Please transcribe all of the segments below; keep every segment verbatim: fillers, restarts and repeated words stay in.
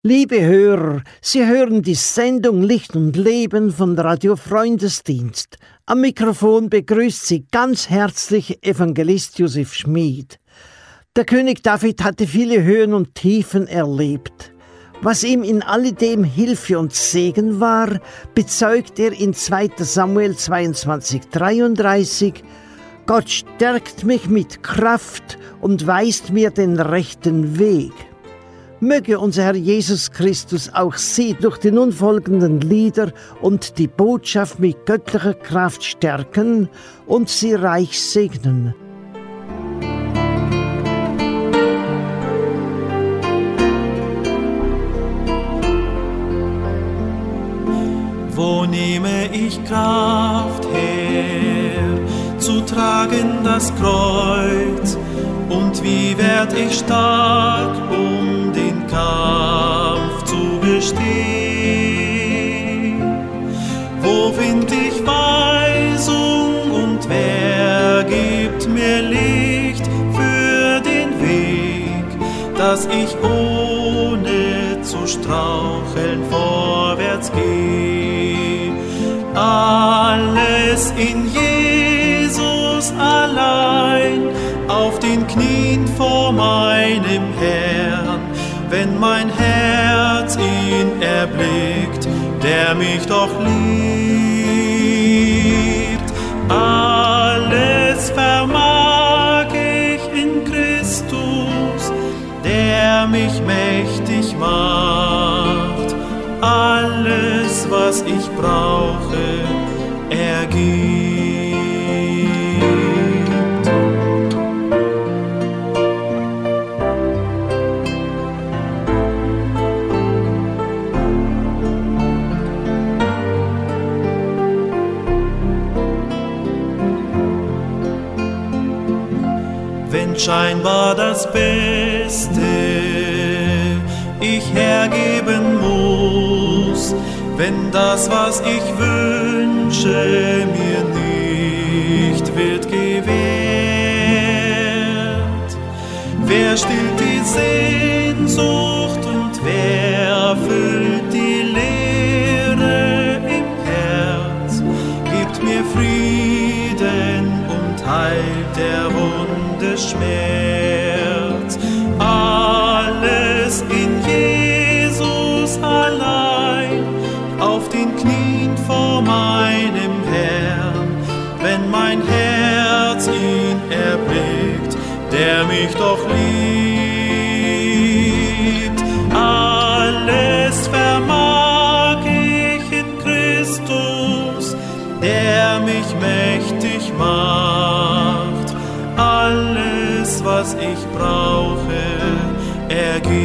Liebe Hörer, Sie hören die Sendung Licht und Leben von Radio Freundesdienst. Am Mikrofon begrüßt Sie ganz herzlich Evangelist Josef Schmid. Der König David hatte viele Höhen und Tiefen erlebt. Was ihm in alledem Hilfe und Segen war, bezeugt er in zweiter Samuel zweiundzwanzig, dreiunddreißig. Gott stärkt mich mit Kraft und weist mir den rechten Weg. Möge unser Herr Jesus Christus auch Sie durch die nun folgenden Lieder und die Botschaft mit göttlicher Kraft stärken und Sie reich segnen. Wo nehme ich Kraft her, zu tragen das Kreuz? Und wie werd ich stark, um den Kampf zu bestehen? Wo find ich Weisung und wer gibt mir Licht für den Weg, dass ich ohne zu straucheln vorwärts gehe? Alles in Jesus allein, auf den Knien vor meinem Herrn, wenn mein Herz ihn erblickt, der mich doch liebt. Alles vermag ich in Christus, der mich mächtig macht. Alles, was ich brauche, er gibt. Scheinbar das Beste ich hergeben muss, wenn das, was ich wünsche, mir nicht wird gewährt. Wer stillt die Sehnsucht und wer füllt die Leere im Herz, gibt mir Frieden und heilt der Wunde Schmerz. Alles in Jesus allein, auf den Knien vor meinem Herrn, wenn mein Herz ihn erblickt, der mich doch liebt. Alles vermag ich in Christus, der mich mächtig macht. Alles, was ich brauche, er gibt.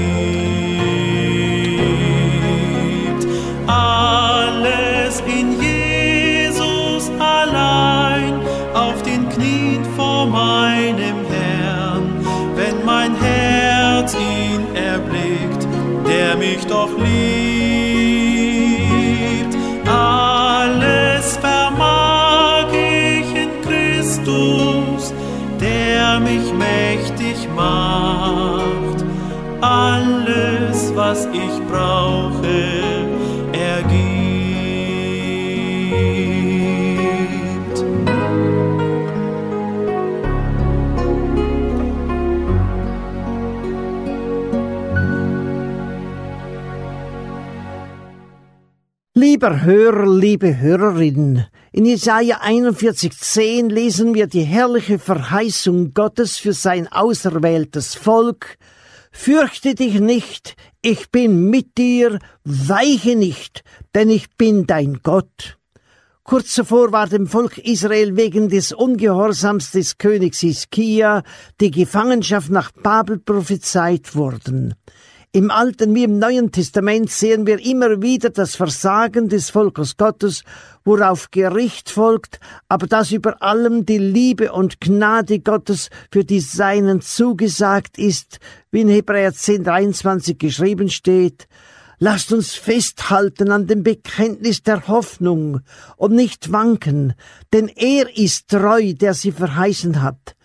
Alles in Jesus allein, auf den Knien vor meinem Herrn, wenn mein Herz ihn erblickt, der mich doch liebt. Alles vermag ich in Christus, der mich mächtig macht. Alles, was ich brauche, er gibt. Lieber Hörer, liebe Hörerin, in Jesaja einundvierzig zehn lesen wir die herrliche Verheißung Gottes für sein auserwähltes Volk. Fürchte dich nicht, ich bin mit dir, weiche nicht, denn ich bin dein Gott. Kurz zuvor war dem Volk Israel wegen des Ungehorsams des Königs Hiskia die Gefangenschaft nach Babel prophezeit worden. Im Alten wie im Neuen Testament sehen wir immer wieder das Versagen des Volkes Gottes, worauf Gericht folgt, aber dass über allem die Liebe und Gnade Gottes für die Seinen zugesagt ist, wie in Hebräer zehn dreiundzwanzig geschrieben steht: Lasst uns festhalten an dem Bekenntnis der Hoffnung und nicht wanken, denn er ist treu, der sie verheißen hat.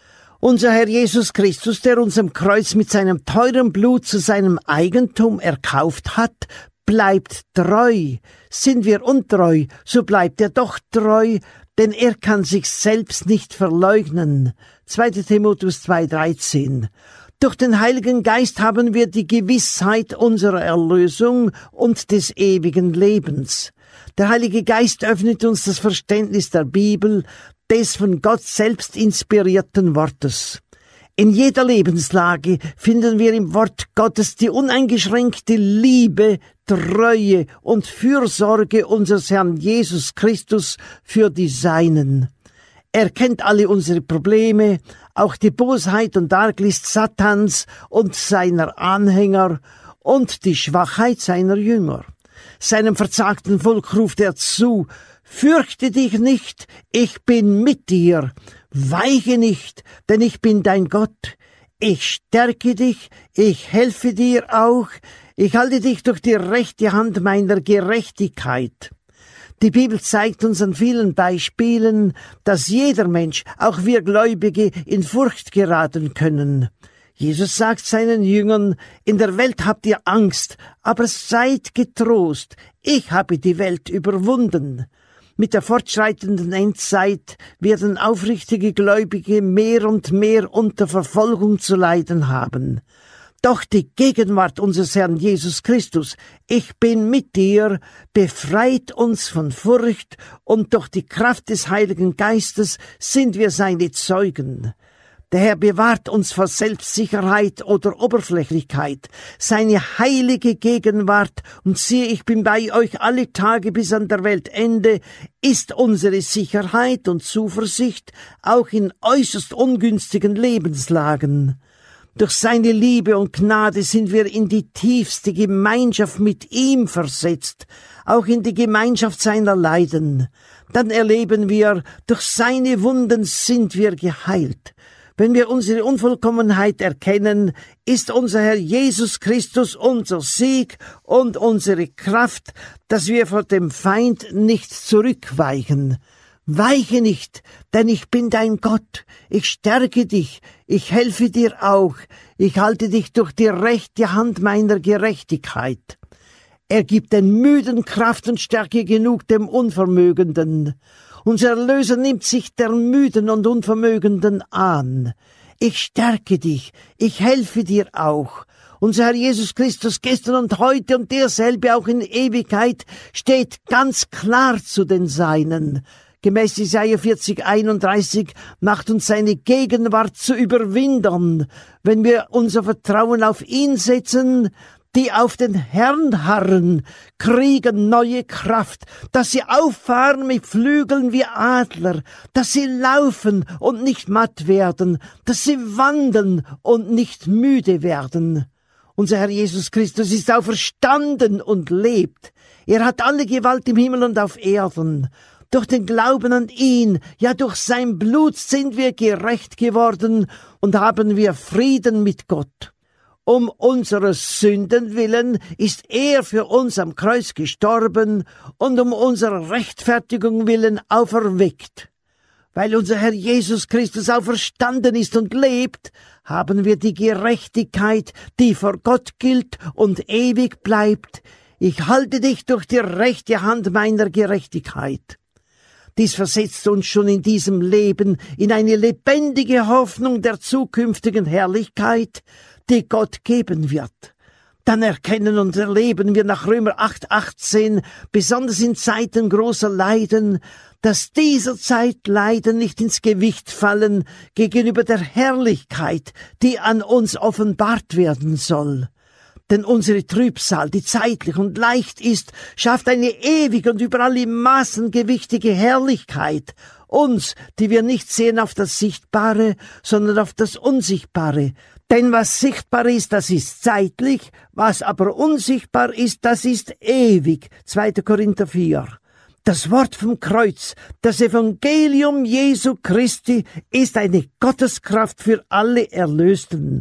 Unser Herr Jesus Christus, der uns am Kreuz mit seinem teuren Blut zu seinem Eigentum erkauft hat, bleibt treu. Sind wir untreu, so bleibt er doch treu, denn er kann sich selbst nicht verleugnen. zweiter Timotheus zwei dreizehn. Durch den Heiligen Geist haben wir die Gewissheit unserer Erlösung und des ewigen Lebens. Der Heilige Geist öffnet uns das Verständnis der Bibel, des von Gott selbst inspirierten Wortes. In jeder Lebenslage finden wir im Wort Gottes die uneingeschränkte Liebe, Treue und Fürsorge unseres Herrn Jesus Christus für die Seinen. Er kennt alle unsere Probleme, auch die Bosheit und Arglist Satans und seiner Anhänger und die Schwachheit seiner Jünger. Seinem verzagten Volk ruft er zu: Fürchte dich nicht, ich bin mit dir. Weiche nicht, denn ich bin dein Gott. Ich stärke dich, ich helfe dir auch. Ich halte dich durch die rechte Hand meiner Gerechtigkeit. Die Bibel zeigt uns an vielen Beispielen, dass jeder Mensch, auch wir Gläubige, in Furcht geraten können. Jesus sagt seinen Jüngern: In der Welt habt ihr Angst, aber seid getrost, ich habe die Welt überwunden. Mit der fortschreitenden Endzeit werden aufrichtige Gläubige mehr und mehr unter Verfolgung zu leiden haben. Doch die Gegenwart unseres Herrn Jesus Christus, ich bin mit dir, befreit uns von Furcht, und durch die Kraft des Heiligen Geistes sind wir seine Zeugen. Der Herr bewahrt uns vor Selbstsicherheit oder Oberflächlichkeit. Seine heilige Gegenwart, und siehe, ich bin bei euch alle Tage bis an der Weltende, ist unsere Sicherheit und Zuversicht, auch in äußerst ungünstigen Lebenslagen. Durch seine Liebe und Gnade sind wir in die tiefste Gemeinschaft mit ihm versetzt, auch in die Gemeinschaft seiner Leiden. Dann erleben wir, durch seine Wunden sind wir geheilt. Wenn wir unsere Unvollkommenheit erkennen, ist unser Herr Jesus Christus unser Sieg und unsere Kraft, dass wir vor dem Feind nicht zurückweichen. Weiche nicht, denn ich bin dein Gott. Ich stärke dich, ich helfe dir auch. Ich halte dich durch die rechte Hand meiner Gerechtigkeit. Er gibt den Müden Kraft und Stärke genug dem Unvermögenden. Unser Erlöser nimmt sich der Müden und Unvermögenden an. Ich stärke dich, ich helfe dir auch. Unser Herr Jesus Christus, gestern und heute und derselbe auch in Ewigkeit, steht ganz klar zu den Seinen. Gemäß Jesaja vierzig einunddreißig macht uns seine Gegenwart zu Überwindern, wenn wir unser Vertrauen auf ihn setzen. Die auf den Herrn harren, kriegen neue Kraft, dass sie auffahren mit Flügeln wie Adler, dass sie laufen und nicht matt werden, dass sie wandeln und nicht müde werden. Unser Herr Jesus Christus ist auferstanden und lebt. Er hat alle Gewalt im Himmel und auf Erden. Durch den Glauben an ihn, ja durch sein Blut sind wir gerecht geworden und haben wir Frieden mit Gott. Um unserer Sünden willen ist er für uns am Kreuz gestorben und um unserer Rechtfertigung willen auferweckt. Weil unser Herr Jesus Christus auferstanden ist und lebt, haben wir die Gerechtigkeit, die vor Gott gilt und ewig bleibt. Ich halte dich durch die rechte Hand meiner Gerechtigkeit. Dies versetzt uns schon in diesem Leben in eine lebendige Hoffnung der zukünftigen Herrlichkeit, die Gott geben wird. Dann erkennen und erleben wir nach Römer acht achtzehn, besonders in Zeiten großer Leiden, dass dieser Zeit Leiden nicht ins Gewicht fallen gegenüber der Herrlichkeit, die an uns offenbart werden soll. Denn unsere Trübsal, die zeitlich und leicht ist, schafft eine ewige und über alle Maßen gewichtige Herrlichkeit, uns, die wir nicht sehen auf das Sichtbare, sondern auf das Unsichtbare. Denn was sichtbar ist, das ist zeitlich, was aber unsichtbar ist, das ist ewig. zweiter Korinther vier. Das Wort vom Kreuz, das Evangelium Jesu Christi, ist eine Gotteskraft für alle Erlösten.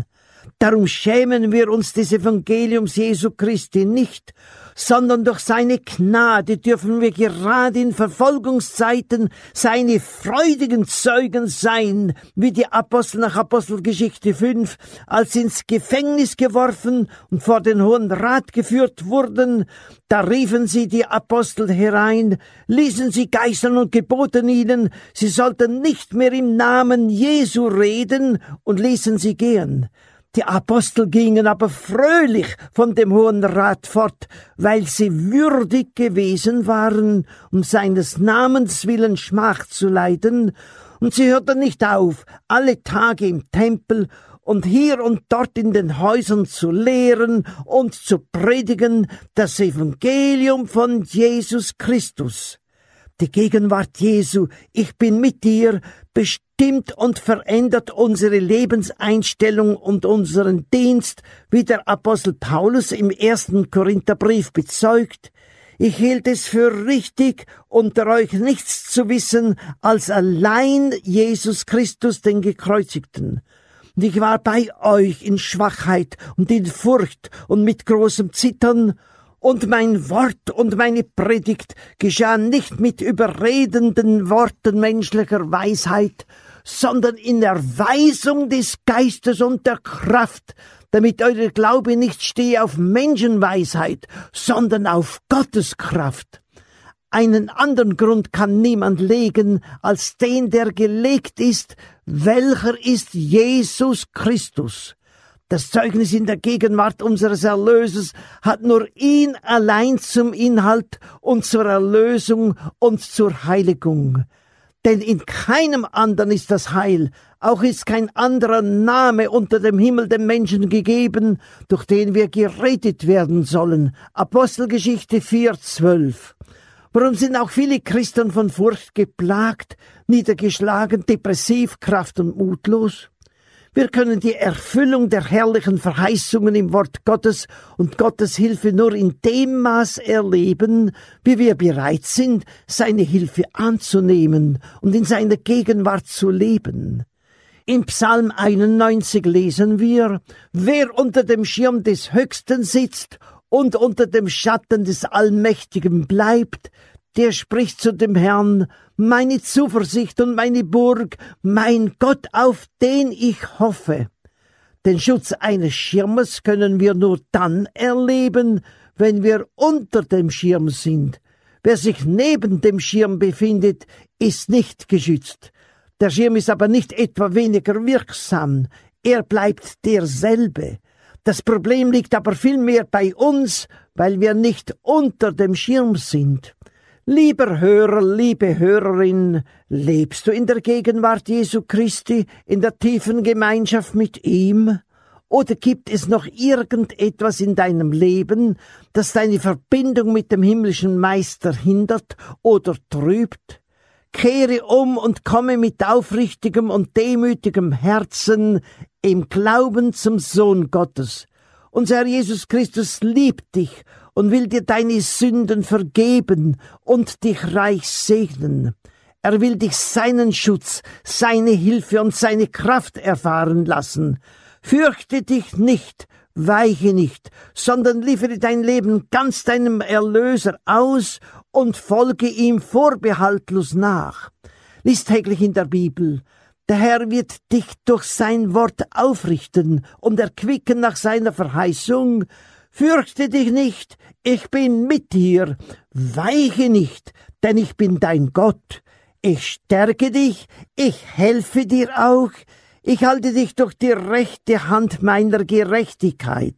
Darum schämen wir uns des Evangeliums Jesu Christi nicht, sondern durch seine Gnade dürfen wir gerade in Verfolgungszeiten seine freudigen Zeugen sein, wie die Apostel nach Apostelgeschichte fünf, als sie ins Gefängnis geworfen und vor den Hohen Rat geführt wurden. Da riefen sie die Apostel herein, ließen sie geißeln und geboten ihnen, sie sollten nicht mehr im Namen Jesu reden und ließen sie gehen. Die Apostel gingen aber fröhlich von dem Hohen Rat fort, weil sie würdig gewesen waren, um seines Namens willen Schmach zu leiden, und sie hörten nicht auf, alle Tage im Tempel und hier und dort in den Häusern zu lehren und zu predigen das Evangelium von Jesus Christus. Die Gegenwart Jesu, ich bin mit dir, bestimmt und verändert unsere Lebenseinstellung und unseren Dienst, wie der Apostel Paulus im ersten Korintherbrief bezeugt. Ich hielt es für richtig, unter euch nichts zu wissen, als allein Jesus Christus, den Gekreuzigten. Und ich war bei euch in Schwachheit und in Furcht und mit großem Zittern, und mein Wort und meine Predigt geschahen nicht mit überredenden Worten menschlicher Weisheit, sondern in Erweisung des Geistes und der Kraft, damit euer Glaube nicht stehe auf Menschenweisheit, sondern auf Gottes Kraft. Einen anderen Grund kann niemand legen, als den, der gelegt ist, welcher ist Jesus Christus. Das Zeugnis in der Gegenwart unseres Erlösers hat nur ihn allein zum Inhalt und zur Erlösung und zur Heiligung. Denn in keinem anderen ist das Heil, auch ist kein anderer Name unter dem Himmel dem Menschen gegeben, durch den wir gerettet werden sollen. Apostelgeschichte vier zwölf. Warum sind auch viele Christen von Furcht geplagt, niedergeschlagen, depressiv, kraft- und mutlos? Wir können die Erfüllung der herrlichen Verheißungen im Wort Gottes und Gottes Hilfe nur in dem Maß erleben, wie wir bereit sind, seine Hilfe anzunehmen und in seiner Gegenwart zu leben. Im Psalm einundneunzig lesen wir: Wer unter dem Schirm des Höchsten sitzt und unter dem Schatten des Allmächtigen bleibt, der spricht zu dem Herrn: Meine Zuversicht und meine Burg, mein Gott, auf den ich hoffe. Den Schutz eines Schirmes können wir nur dann erleben, wenn wir unter dem Schirm sind. Wer sich neben dem Schirm befindet, ist nicht geschützt. Der Schirm ist aber nicht etwa weniger wirksam, er bleibt derselbe. Das Problem liegt aber vielmehr bei uns, weil wir nicht unter dem Schirm sind. Lieber Hörer, liebe Hörerin, lebst du in der Gegenwart Jesu Christi, in der tiefen Gemeinschaft mit ihm? Oder gibt es noch irgendetwas in deinem Leben, das deine Verbindung mit dem himmlischen Meister hindert oder trübt? Kehre um und komme mit aufrichtigem und demütigem Herzen im Glauben zum Sohn Gottes. Unser Herr Jesus Christus liebt dich und will dir deine Sünden vergeben und dich reich segnen. Er will dich seinen Schutz, seine Hilfe und seine Kraft erfahren lassen. Fürchte dich nicht, weiche nicht, sondern liefere dein Leben ganz deinem Erlöser aus und folge ihm vorbehaltlos nach. Lies täglich in der Bibel. Der Herr wird dich durch sein Wort aufrichten und erquicken nach seiner Verheißung. Fürchte dich nicht, ich bin mit dir, weiche nicht, denn ich bin dein Gott. Ich stärke dich, ich helfe dir auch, ich halte dich durch die rechte Hand meiner Gerechtigkeit.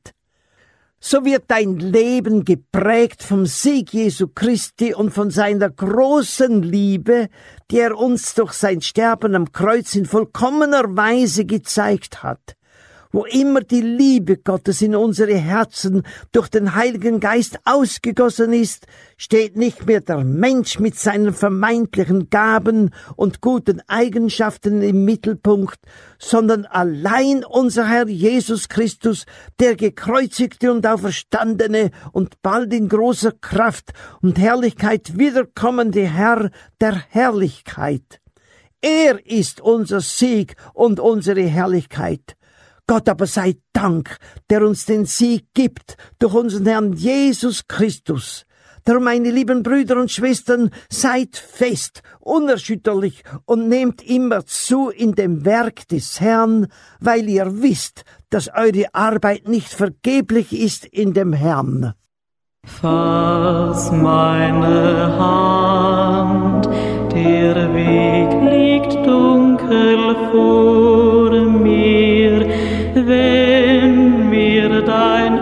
So wird dein Leben geprägt vom Sieg Jesu Christi und von seiner großen Liebe, die er uns durch sein Sterben am Kreuz in vollkommener Weise gezeigt hat. Wo immer die Liebe Gottes in unsere Herzen durch den Heiligen Geist ausgegossen ist, steht nicht mehr der Mensch mit seinen vermeintlichen Gaben und guten Eigenschaften im Mittelpunkt, sondern allein unser Herr Jesus Christus, der gekreuzigte und auferstandene und bald in großer Kraft und Herrlichkeit wiederkommende Herr der Herrlichkeit. Er ist unser Sieg und unsere Herrlichkeit. Gott aber sei Dank, der uns den Sieg gibt durch unseren Herrn Jesus Christus. Darum, meine lieben Brüder und Schwestern, seid fest, unerschütterlich und nehmt immer zu in dem Werk des Herrn, weil ihr wisst, dass eure Arbeit nicht vergeblich ist in dem Herrn. Fass meine Hand, der Weg liegt dunkel vor mir, wenn mir dein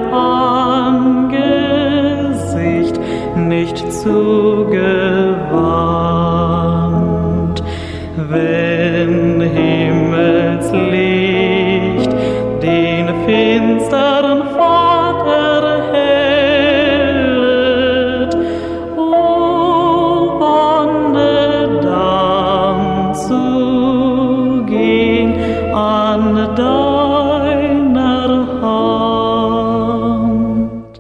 Angesicht nicht zugewandt, wenn Himmelslicht den finsteren Pfad erhellet, o wande dann zu gehen an deiner Hand.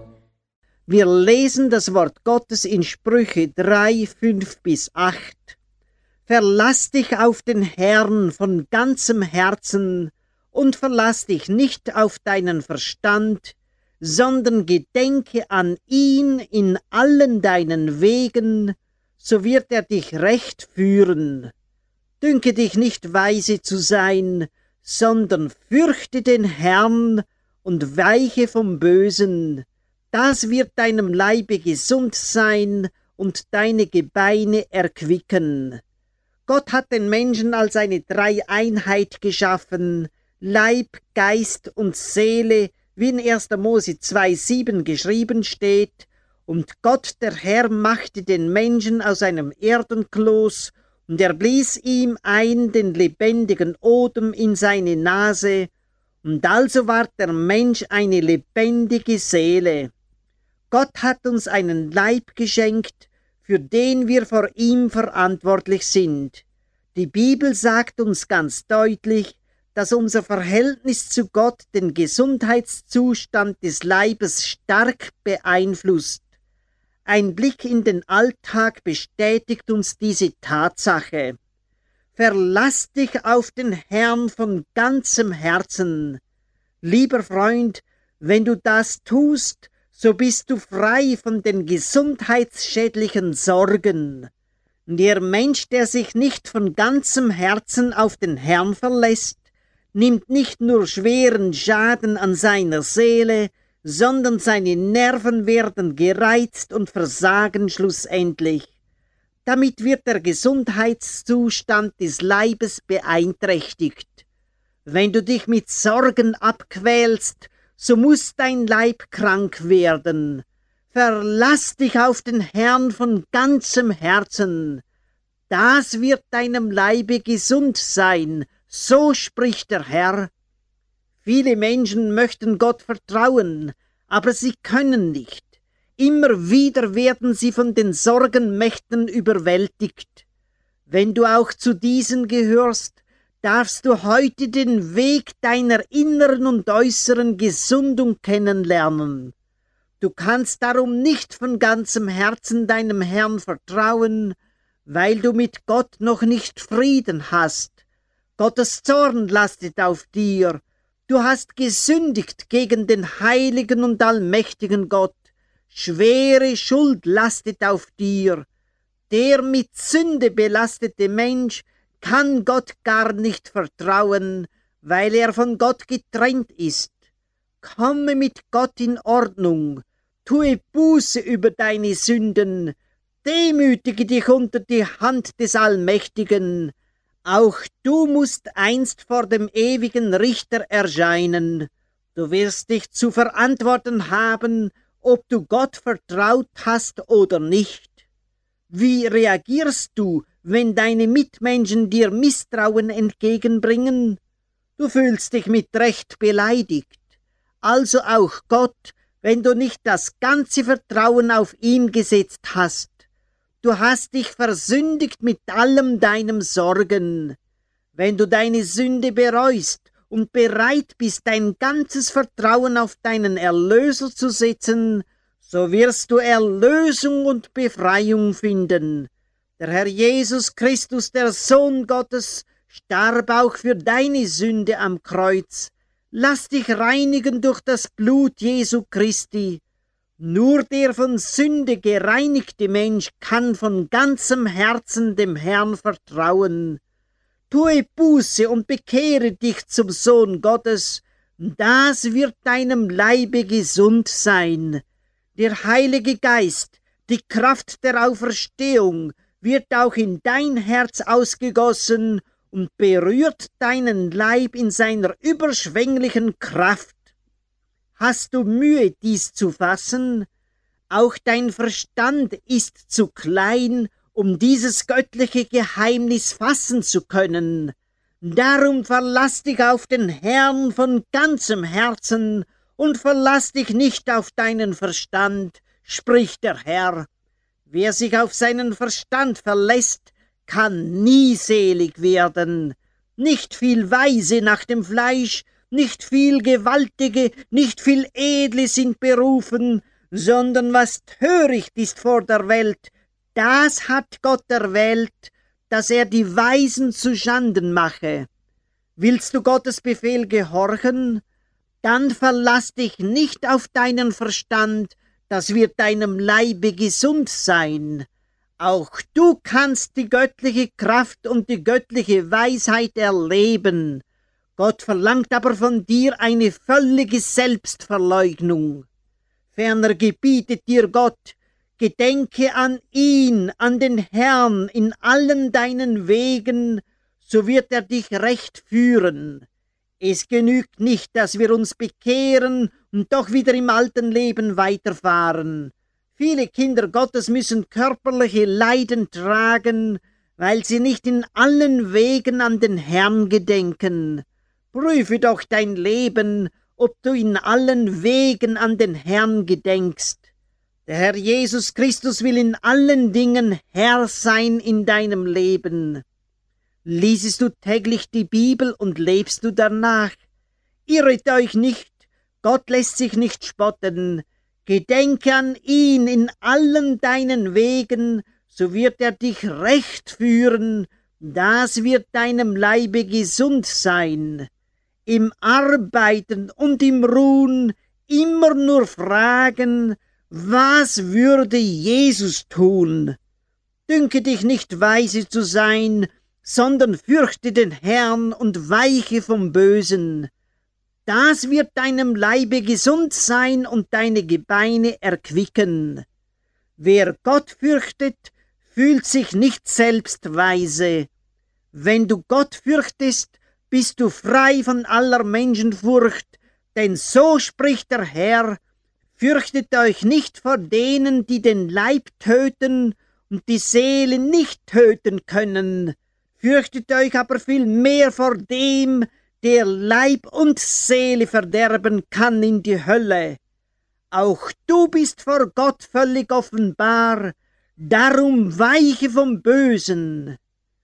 Wir lesen das Wort Gottes in Sprüche drei, fünf bis acht. Verlass dich auf den Herrn von ganzem Herzen und verlass dich nicht auf deinen Verstand, sondern gedenke an ihn in allen deinen Wegen, so wird er dich recht führen. Dünke dich nicht weise zu sein, sondern fürchte den Herrn und weiche vom Bösen. Das wird deinem Leibe gesund sein und deine Gebeine erquicken. Gott hat den Menschen als eine Dreieinheit geschaffen, Leib, Geist und Seele, wie in erster Mose zwei sieben geschrieben steht, und Gott der Herr machte den Menschen aus einem Erdenkloß, und er blies ihm ein den lebendigen Odem in seine Nase, und also ward der Mensch eine lebendige Seele. Gott hat uns einen Leib geschenkt, für den wir vor ihm verantwortlich sind. Die Bibel sagt uns ganz deutlich, dass unser Verhältnis zu Gott den Gesundheitszustand des Leibes stark beeinflusst. Ein Blick in den Alltag bestätigt uns diese Tatsache. Verlass dich auf den Herrn von ganzem Herzen. Lieber Freund, wenn du das tust, so bist du frei von den gesundheitsschädlichen Sorgen. Der Mensch, der sich nicht von ganzem Herzen auf den Herrn verlässt, nimmt nicht nur schweren Schaden an seiner Seele, sondern seine Nerven werden gereizt und versagen schlussendlich. Damit wird der Gesundheitszustand des Leibes beeinträchtigt. Wenn du dich mit Sorgen abquälst, so muss dein Leib krank werden. Verlass dich auf den Herrn von ganzem Herzen. Das wird deinem Leibe gesund sein, so spricht der Herr. Viele Menschen möchten Gott vertrauen, aber sie können nicht. Immer wieder werden sie von den Sorgenmächten überwältigt. Wenn du auch zu diesen gehörst, darfst du heute den Weg deiner inneren und äußeren Gesundung kennenlernen. Du kannst darum nicht von ganzem Herzen deinem Herrn vertrauen, weil du mit Gott noch nicht Frieden hast. Gottes Zorn lastet auf dir. Du hast gesündigt gegen den heiligen und allmächtigen Gott. Schwere Schuld lastet auf dir. Der mit Sünde belastete Mensch kann Gott gar nicht vertrauen, weil er von Gott getrennt ist. Komme mit Gott in Ordnung, tue Buße über deine Sünden, demütige dich unter die Hand des Allmächtigen. Auch du musst einst vor dem ewigen Richter erscheinen. Du wirst dich zu verantworten haben, ob du Gott vertraut hast oder nicht. Wie reagierst du, wenn deine Mitmenschen dir Misstrauen entgegenbringen? Du fühlst dich mit Recht beleidigt. Also auch Gott, wenn du nicht das ganze Vertrauen auf ihn gesetzt hast. Du hast dich versündigt mit allem deinem Sorgen. Wenn du deine Sünde bereust und bereit bist, dein ganzes Vertrauen auf deinen Erlöser zu setzen, so wirst du Erlösung und Befreiung finden. Der Herr Jesus Christus, der Sohn Gottes, starb auch für deine Sünde am Kreuz. Lass dich reinigen durch das Blut Jesu Christi. Nur der von Sünde gereinigte Mensch kann von ganzem Herzen dem Herrn vertrauen. Tue Buße und bekehre dich zum Sohn Gottes, das wird deinem Leibe gesund sein. Der Heilige Geist, die Kraft der Auferstehung, wird auch in dein Herz ausgegossen und berührt deinen Leib in seiner überschwänglichen Kraft. Hast du Mühe, dies zu fassen? Auch dein Verstand ist zu klein, um dieses göttliche Geheimnis fassen zu können. Darum verlass dich auf den Herrn von ganzem Herzen und verlass dich nicht auf deinen Verstand, spricht der Herr. Wer sich auf seinen Verstand verlässt, kann nie selig werden. Nicht viel Weise nach dem Fleisch, nicht viel Gewaltige, nicht viel Edle sind berufen, sondern was töricht ist vor der Welt, das hat Gott erwählt, dass er die Weisen zu Schanden mache. Willst du Gottes Befehl gehorchen? Dann verlass dich nicht auf deinen Verstand, das wird deinem Leibe gesund sein. Auch du kannst die göttliche Kraft und die göttliche Weisheit erleben. Gott verlangt aber von dir eine völlige Selbstverleugnung. Ferner gebietet dir Gott, gedenke an ihn, an den Herrn in allen deinen Wegen, so wird er dich recht führen. Es genügt nicht, dass wir uns bekehren und doch wieder im alten Leben weiterfahren. Viele Kinder Gottes müssen körperliche Leiden tragen, weil sie nicht in allen Wegen an den Herrn gedenken. Prüfe doch dein Leben, ob du in allen Wegen an den Herrn gedenkst. Der Herr Jesus Christus will in allen Dingen Herr sein in deinem Leben. Liesest du täglich die Bibel und lebst du danach? Irret euch nicht, Gott lässt sich nicht spotten. Gedenke an ihn in allen deinen Wegen, so wird er dich recht führen, das wird deinem Leibe gesund sein. Im Arbeiten und im Ruhen immer nur fragen, was würde Jesus tun? Dünke dich nicht weise zu sein, sondern fürchte den Herrn und weiche vom Bösen. Das wird deinem Leibe gesund sein und deine Gebeine erquicken. Wer Gott fürchtet, fühlt sich nicht selbst weise. Wenn du Gott fürchtest, bist du frei von aller Menschenfurcht, denn so spricht der Herr, fürchtet euch nicht vor denen, die den Leib töten und die Seele nicht töten können, fürchtet euch aber viel mehr vor dem, der Leib und Seele verderben kann in die Hölle. Auch du bist vor Gott völlig offenbar, darum weiche vom Bösen.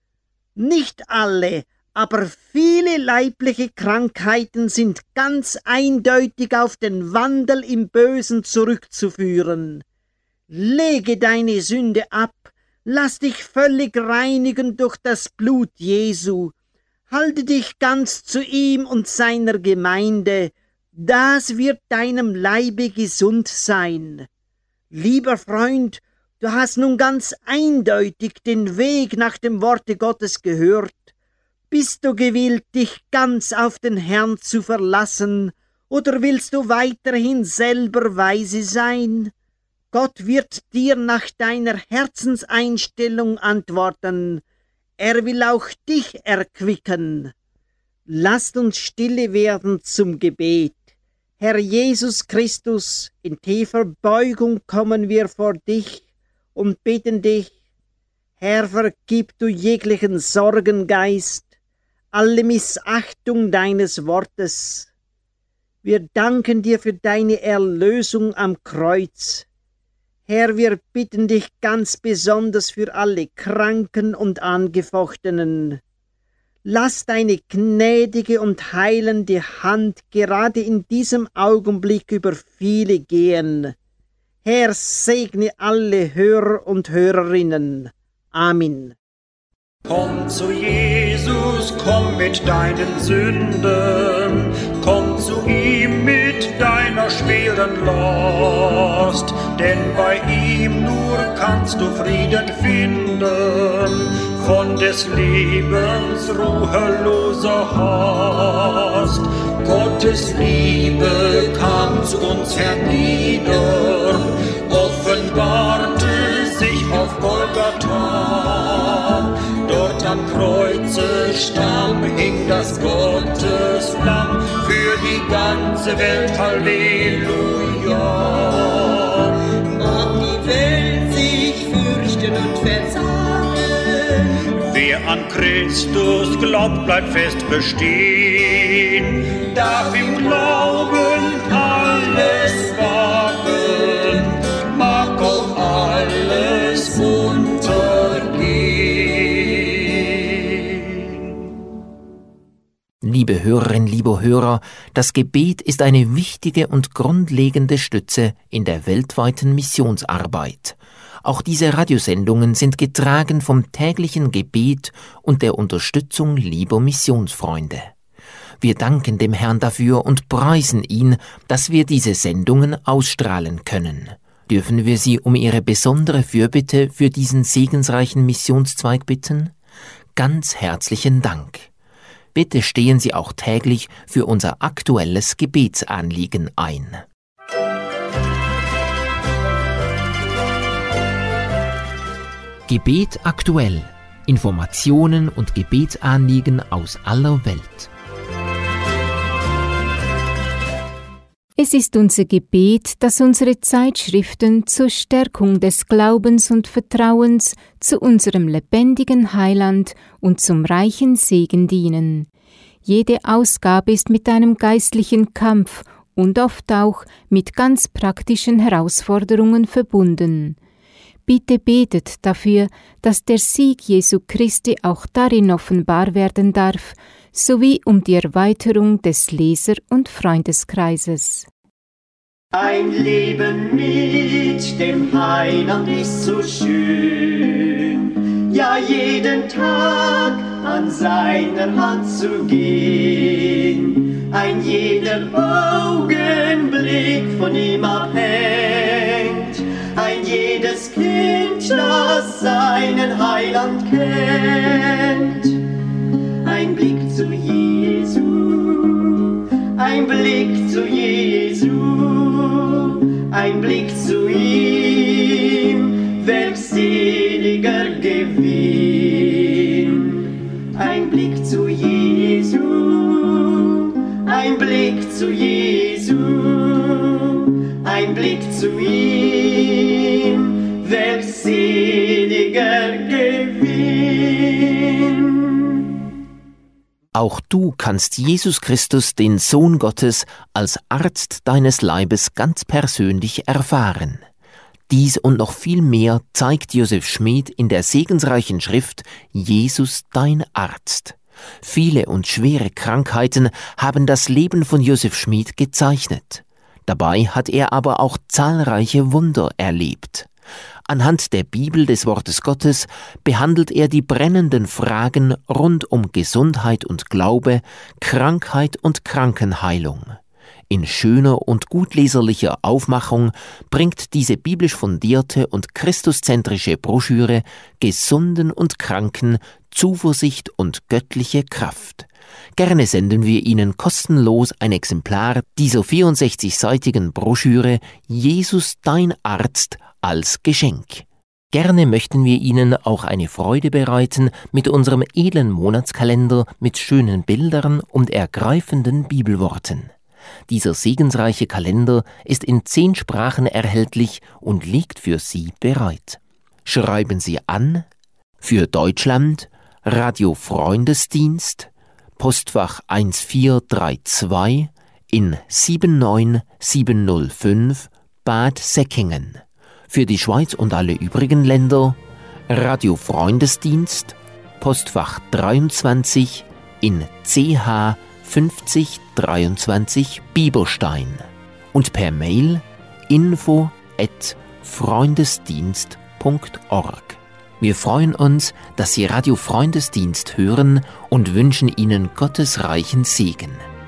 Nicht alle, aber viele leibliche Krankheiten sind ganz eindeutig auf den Wandel im Bösen zurückzuführen. Lege deine Sünde ab, lass dich völlig reinigen durch das Blut Jesu. Halte dich ganz zu ihm und seiner Gemeinde, das wird deinem Leibe gesund sein. Lieber Freund, du hast nun ganz eindeutig den Weg nach dem Worte Gottes gehört. Bist du gewillt, dich ganz auf den Herrn zu verlassen, oder willst du weiterhin selber weise sein? Gott wird dir nach deiner Herzenseinstellung antworten. Er will auch dich erquicken. Lasst uns stille werden zum Gebet. Herr Jesus Christus, in tiefer Beugung kommen wir vor dich und bitten dich, Herr, vergib du jeglichen Sorgengeist, alle Missachtung deines Wortes. Wir danken dir für deine Erlösung am Kreuz. Herr, wir bitten dich ganz besonders für alle Kranken und Angefochtenen. Lass deine gnädige und heilende Hand gerade in diesem Augenblick über viele gehen. Herr, segne alle Hörer und Hörerinnen. Amen. Komm zu Jesus, komm mit deinen Sünden, komm zu ihm mit deiner schweren Last, denn bei ihm nur kannst du Frieden finden, von des Lebens ruheloser Hast. Gottes Liebe kam zu uns hernieder, offenbarte sich auf Golgatha. Dort am Kreuze Stamm hing das Gotteslamm für die ganze Welt. Halleluja. Mag die Welt sich fürchten und verzagen, wer an Christus glaubt, bleibt fest bestehen, darf im Glauben alles wagen, mag auch alles untergehen. Liebe Hörerinnen, liebe Hörer, das Gebet ist eine wichtige und grundlegende Stütze in der weltweiten Missionsarbeit. Auch diese Radiosendungen sind getragen vom täglichen Gebet und der Unterstützung lieber Missionsfreunde. Wir danken dem Herrn dafür und preisen ihn, dass wir diese Sendungen ausstrahlen können. Dürfen wir Sie um Ihre besondere Fürbitte für diesen segensreichen Missionszweig bitten? Ganz herzlichen Dank. Bitte stehen Sie auch täglich für unser aktuelles Gebetsanliegen ein. Gebet aktuell. Informationen und Gebetsanliegen aus aller Welt. Es ist unser Gebet, dass unsere Zeitschriften zur Stärkung des Glaubens und Vertrauens zu unserem lebendigen Heiland und zum reichen Segen dienen. Jede Ausgabe ist mit einem geistlichen Kampf und oft auch mit ganz praktischen Herausforderungen verbunden. Bitte betet dafür, dass der Sieg Jesu Christi auch darin offenbar werden darf, sowie um die Erweiterung des Leser- und Freundeskreises. Ein Leben mit dem Heiland ist so schön, ja jeden Tag an seiner Hand zu gehen, ein jeder Augenblick von ihm abhängt, ein jedes Kind, das seinen Heiland kennt. Ein Blick zu Jesu, ein Blick zu Jesu, ein Blick zu ihm, welch seliger Gewinn. Ein Blick zu Jesu, ein Blick zu Jesu, ein Blick zu ihm, welch seliger Gewinn. Auch du kannst Jesus Christus, den Sohn Gottes, als Arzt deines Leibes ganz persönlich erfahren. Dies und noch viel mehr zeigt Josef Schmid in der segensreichen Schrift Jesus, dein Arzt. Viele und schwere Krankheiten haben das Leben von Josef Schmid gezeichnet. Dabei hat er aber auch zahlreiche Wunder erlebt. Anhand der Bibel des Wortes Gottes behandelt er die brennenden Fragen rund um Gesundheit und Glaube, Krankheit und Krankenheilung. In schöner und gutleserlicher Aufmachung bringt diese biblisch fundierte und christuszentrische Broschüre Gesunden und Kranken Zuversicht und göttliche Kraft. Gerne senden wir Ihnen kostenlos ein Exemplar dieser vierundsechzigseitigen Broschüre Jesus, dein Arzt, als Geschenk. Gerne möchten wir Ihnen auch eine Freude bereiten mit unserem edlen Monatskalender mit schönen Bildern und ergreifenden Bibelworten. Dieser segensreiche Kalender ist in zehn Sprachen erhältlich und liegt für Sie bereit. Schreiben Sie an für Deutschland Radio Freundesdienst, Postfach eins vier drei zwei in sieben neun sieben null fünf Bad Säckingen. Für die Schweiz und alle übrigen Länder Radio Freundesdienst, Postfach dreiundzwanzig in C H fünfzig dreiundzwanzig Bieberstein und per Mail info at freundesdienst punkt org. Wir freuen uns, dass Sie Radio Freundesdienst hören und wünschen Ihnen Gottes reichen Segen.